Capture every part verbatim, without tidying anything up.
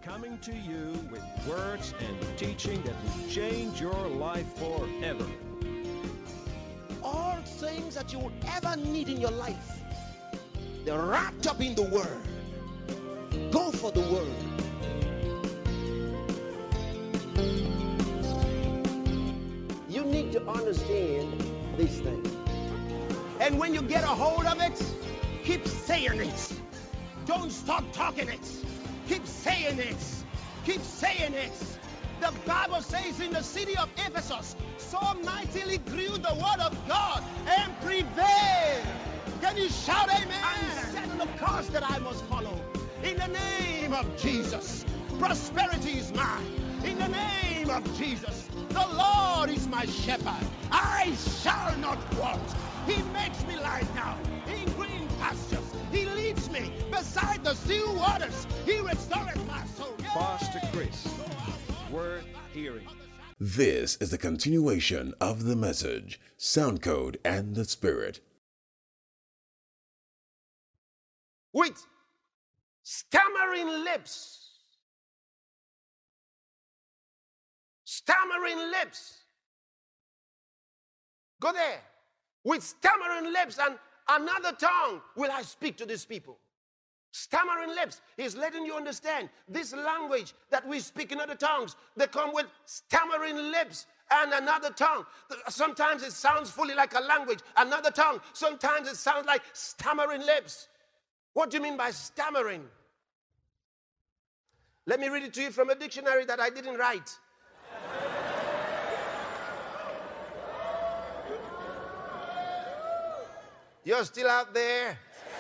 coming to you with words and teaching that will change your life forever. All things that you will ever need in your life, they're wrapped up in the Word. Go for the Word. You need to understand these things. And when you get a hold of it, keep saying it. Don't stop talking it. Keep saying it. Keep saying it. The Bible says in the city of Ephesus, so mightily grew the word of God and prevailed. Can you shout amen? I'm setting the course that I must follow. In the name of Jesus, prosperity is mine. In the name of Jesus, the Lord is my shepherd. I shall not want. He makes me lie down in green pastures. He leads me beside the still waters. He restoreth my soul. Pastor Chris, worth hearing. This is the continuation of the message, Sound Code and the Spirit. With stammering lips. Stammering lips. Go there. With stammering lips and another tongue will I speak to these people. Stammering lips is letting you understand this language that we speak in other tongues. They come with stammering lips and another tongue. Sometimes it sounds fully like a language, another tongue. Sometimes it sounds like stammering lips. What do you mean by stammering? Let me read it to you from a dictionary that I didn't write. You're still out there?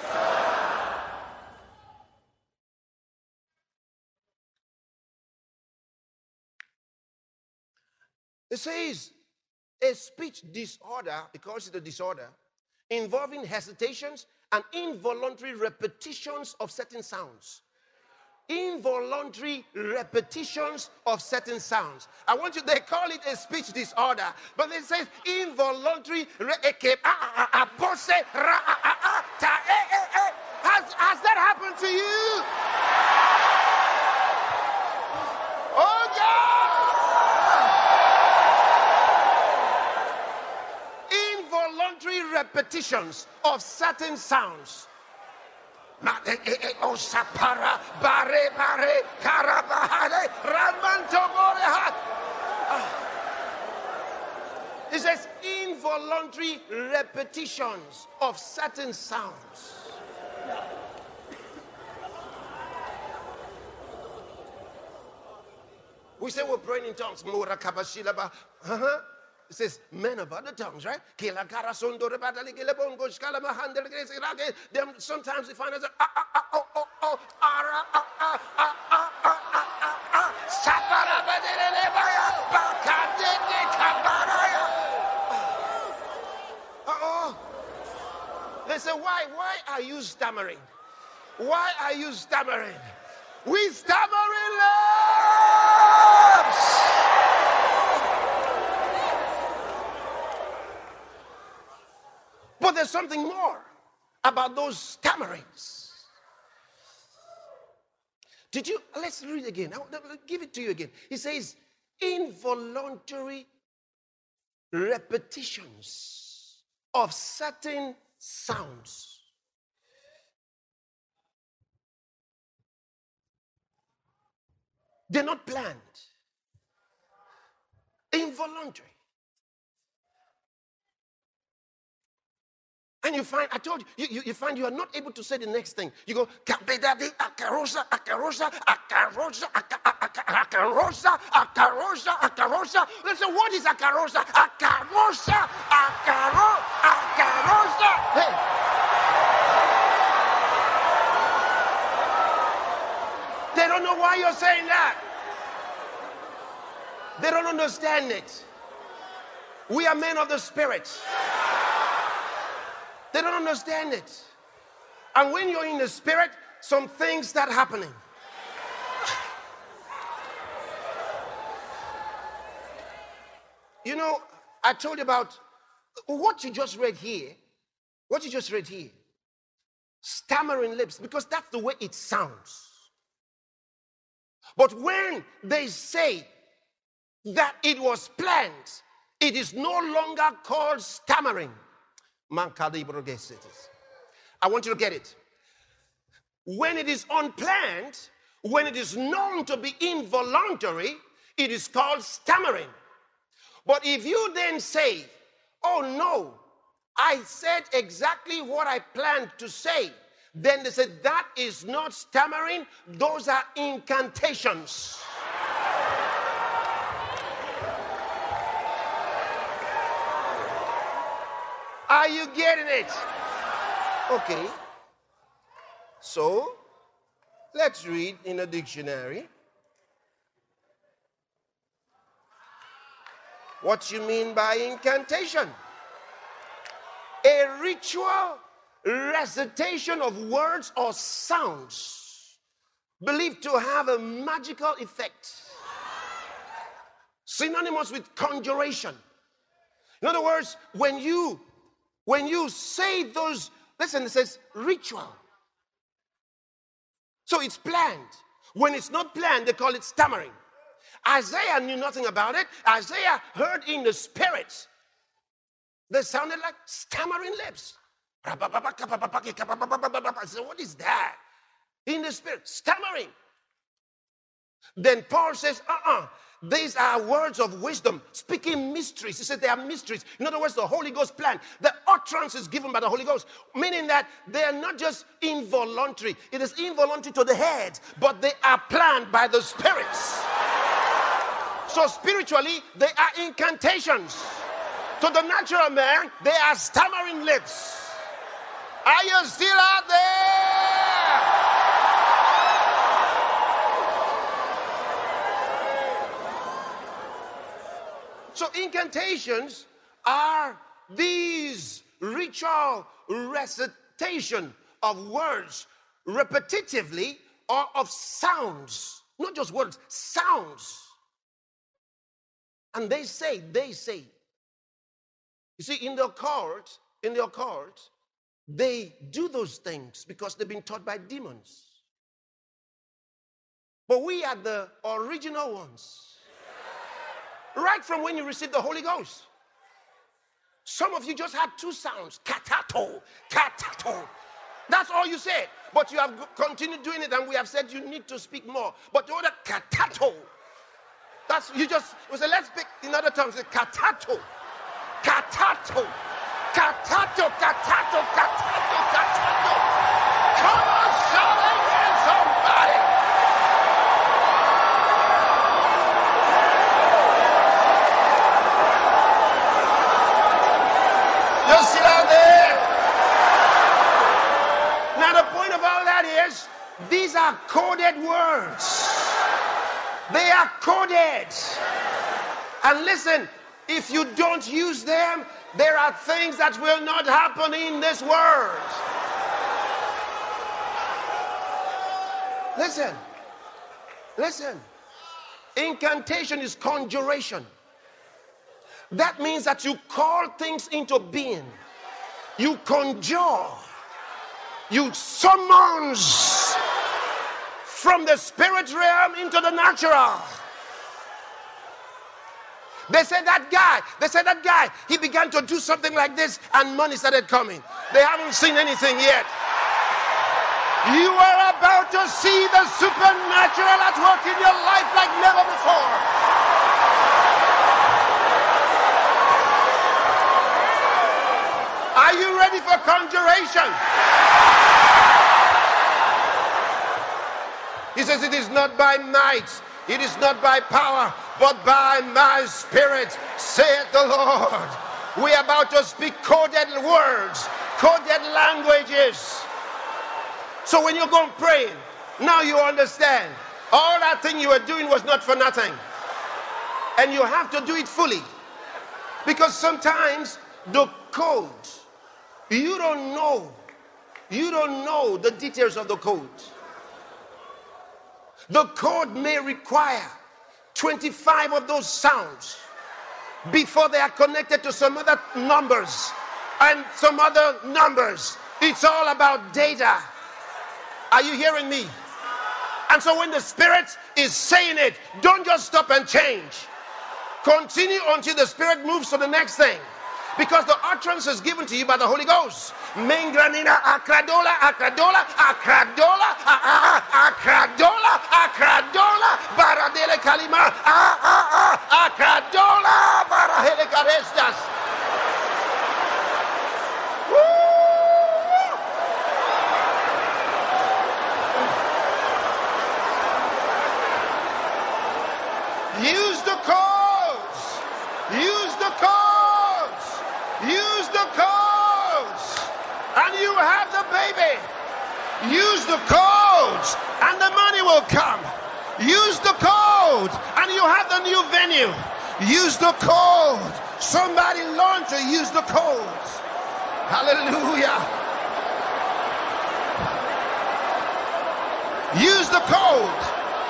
It says a speech disorder, because it's a disorder, involving hesitations and involuntary repetitions of certain sounds. Involuntary repetitions of certain sounds. I want you, they call it a speech disorder, but it says involuntary. Has, has that happened to you? Oh God! Involuntary repetitions of certain sounds. It says involuntary repetitions of certain sounds. We say we're praying in tongues. Uh-huh. It says men of other tongues, right? Then sometimes we find ourselves ah, ah, ah, oh, oh, oh, ah, ah, ah, ah, ah, ah, ah. They say, why? Why are you stammering? Why are you stammering? We stammer in lips. But there's something more about those stammerings. Did you, let's read it again. I'll give it to you again. It says, involuntary repetitions of certain sounds. They're not planned. Involuntary. And you find, I told you, you, you find you are not able to say the next thing. You go, Kabedadi, Akarosa, Akarosa, Akarosa, Akarosa, Akarosa, Akarosa. Listen, what is Akarosa? Akarosa, Akaro, Akarosa. Hey. They don't know why you're saying that. They don't understand it. We are men of the Spirit. They don't understand it. And when you're in the Spirit, some things start happening. You know, I told you about what you just read here. What you just read here. Stammering lips, because that's the way it sounds. But when they say that it was planned, it is no longer called stammering. I want you to get it. When it is unplanned, when it is known to be involuntary, it is called stammering. But if you then say, oh no, I said exactly what I planned to say, then they said that is not stammering, those are incantations. Are you getting it? Okay. So, let's read in a dictionary. What you mean by incantation? A ritual recitation of words or sounds believed to have a magical effect. Synonymous with conjuration. In other words, when you when you say those, listen, it says ritual. So it's planned. When it's not planned, they call it stammering. Isaiah knew nothing about it. Isaiah heard in the spirit. They sounded like stammering lips. I said, what is that? In the spirit, stammering. Then Paul says, uh-uh. These are words of wisdom, speaking mysteries. He said they are mysteries. In other words, the Holy Ghost plan. The utterance is given by the Holy Ghost, meaning that they are not just involuntary. It is involuntary to the head, but they are planned by the spirits. So spiritually, they are incantations. To the natural man, they are stammering lips. Are you still out there? So incantations are these ritual recitation of words repetitively or of sounds. Not just words, sounds. And they say, they say. You see, in the occult, in the occult, they do those things because they've been taught by demons. But we are the original ones. Right from when you received the Holy Ghost. Some of you just had two sounds. Katato, katato. That's all you said. But you have continued doing it, and we have said you need to speak more. But the other katato. That's, you just, we said, let's speak in other tongues. Katato. Katato. Katato, katato, katato, katato. Come on, shout again, somebody. You see out there? Now the point of all that is, these are coded words. They are coded. And listen, if you don't use them, there are things that will not happen in this world. Listen. Listen. Incantation is conjuration. That means that you call things into being. You conjure. You summons from the spirit realm into the natural. They said that guy, they said that guy, he began to do something like this and money started coming. They haven't seen anything yet. You are about to see the supernatural at work in your life like never before. Are you ready for conjuration? He says it is not by might, it is not by power, but by my spirit, saith the Lord. We are about to speak coded words, coded languages. So when you go praying, now you understand. All that thing you were doing was not for nothing. And you have to do it fully. Because sometimes the code, you don't know. You don't know the details of the code. The code may require twenty-five of those sounds before they are connected to some other numbers and some other numbers. It's all about data. Are you hearing me? And so when the Spirit is saying it, don't just stop and change. Continue until the Spirit moves to the next thing. Because the utterance is given to you by the Holy Ghost. Mengranina akradola, akradola, akradola, akradola, akradola, baradele kalima, akradola, barahele carestas. Use the codes. Use the codes. Use the codes. And you have the baby. Use the codes and the money will come. Use the code and you have the new venue. Use the code. Somebody learn to use the codes. Hallelujah. Use the code.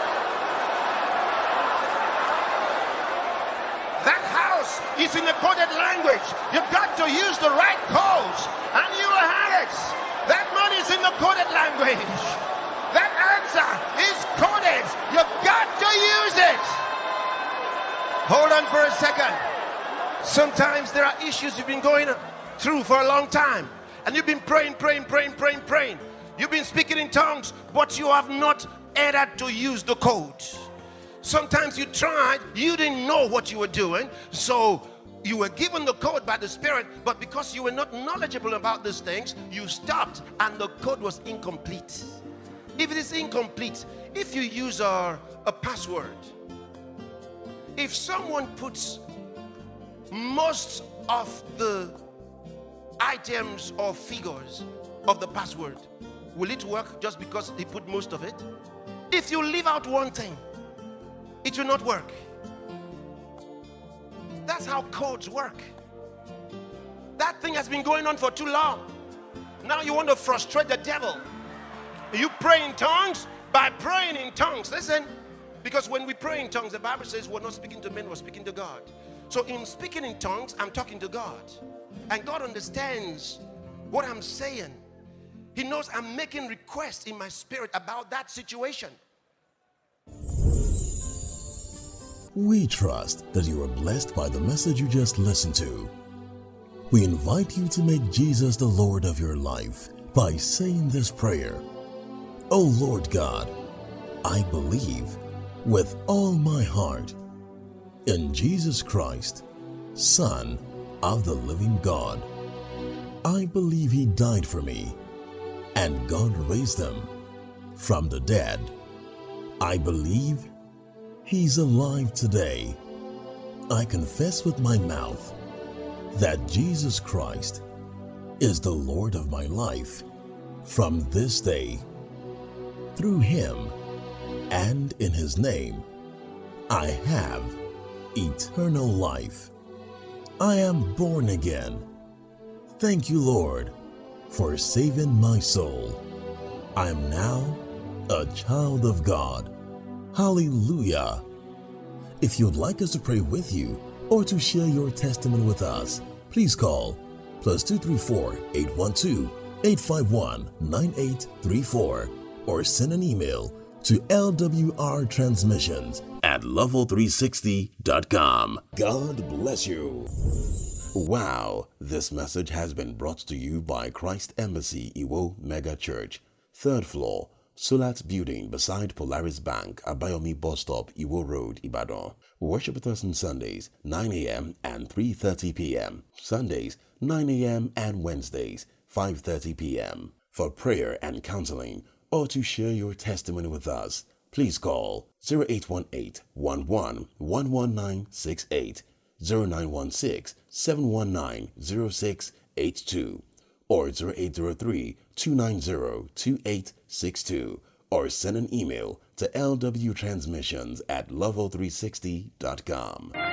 That house is in the coded language. You've got to use the right codes and you will have it. That money is in the coded language. That answer is coded. You've got to use it. Hold on for a second. Sometimes there are issues you've been going through for a long time. And you've been praying, praying, praying, praying, praying. You've been speaking in tongues, but you have not added to use the code. Sometimes you tried, you didn't know what you were doing, so you were given the code by the Spirit, but because you were not knowledgeable about these things, you stopped and the code was incomplete. If it is incomplete, if you use a, a password, if someone puts most of the items or figures of the password, will it work just because he put most of it? If you leave out one thing, it will not work. That's how codes work. That thing has been going on for too long. Now you want to frustrate the devil. You pray in tongues by praying in tongues. Listen, because when we pray in tongues, the Bible says we're not speaking to men, we're speaking to God. So in speaking in tongues, I'm talking to God. And God understands what I'm saying. He knows I'm making requests in my spirit about that situation. We trust that you are blessed by the message you just listened to. We invite you to make Jesus the Lord of your life by saying this prayer. O Lord God, I believe with all my heart in Jesus Christ, Son of the living God. I believe He died for me and God raised Him from the dead. I believe He's alive today. I confess with my mouth that Jesus Christ is the Lord of my life from this day. Through Him and in His name, I have eternal life. I am born again. Thank you, Lord, for saving my soul. I am now a child of God. Hallelujah. If you'd like us to pray with you or to share your testimony with us, please call plus two three four, eight one two, eight five one, nine eight three four or send an email to L W R transmissions at level three sixty dot com. God bless you. Wow, this message has been brought to you by Christ Embassy Iwo Mega Church, third floor, Solat Building beside Polaris Bank, Abayomi Bus Stop, Iwo Road, Ibadan. Worship with us on Sundays, nine a.m. and three thirty p.m. Sundays, nine a.m. and Wednesdays, five thirty p.m. For prayer and counseling or to share your testimony with us, please call zero eight one eight, one one, one one nine six eight, zero nine one six, seven one nine, zero six eight two or zero eight zero three, two nine zero, two eight six two or send an email to L W transmissions at level three sixty dot com.